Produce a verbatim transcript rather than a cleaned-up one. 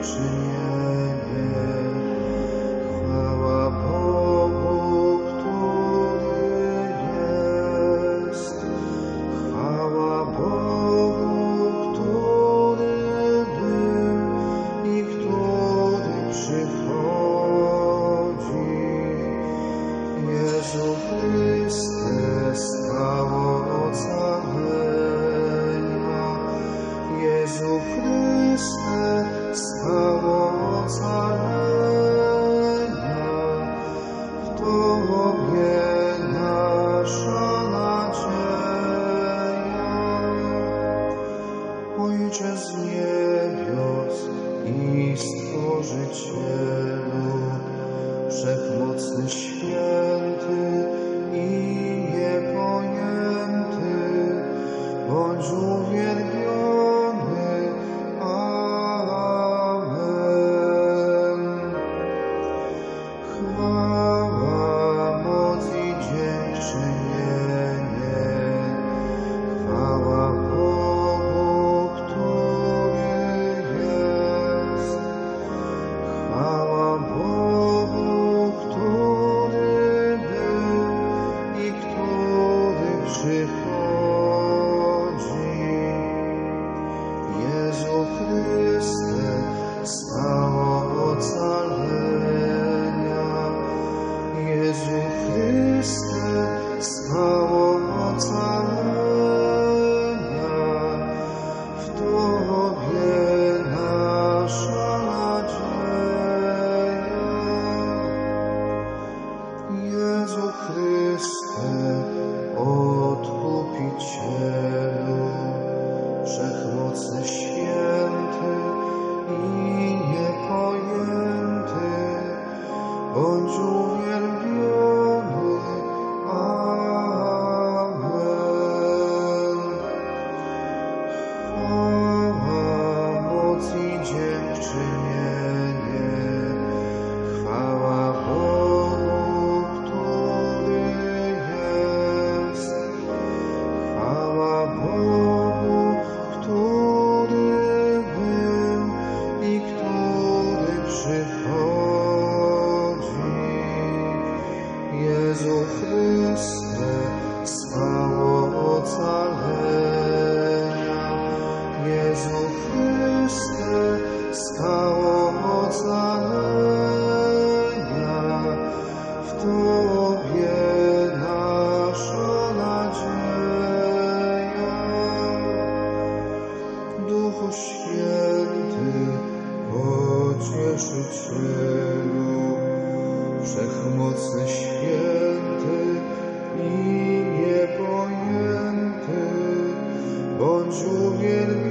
dziękczynienie. Chwała Bogu, który jest. Chwała Bogu, który był i który przychodzi. Jezu Chryste, skało ocalenia. Jezu Chryste, skało ocalenia. W Tobie nasza nadzieja. Ojcze z niebios i Stworzycielu, Wszechmocny, Święty i niepojęty, bądź uwielbiony. Amen. Chwała, moc i dziękczynienie. Chwała Bogu, który jest. Chwała Bogu, który był i który przychodzi. Jezu Chryste, skało ocalenia. Jezu Chryste, skało ocalenia. W Tobie nasza nadzieja. Jezu Chryste, Odkupicielu, Wszechmocny, Święty i niepojęty, bądź uwielbiony. Amen. Chwała, moc i dziękczynienie. Chwała Bogu, który jest. Chwała Bogu, który był i który przychodzi. Jezu Chryste, skało ocalenia. Jezu Chryste, skało ocalenia. W Tobie nasza nadzieja. Duchu Święty, Pocieszycielu, Wszechmocny, Święty i niepojęty, bądź uwielbiony.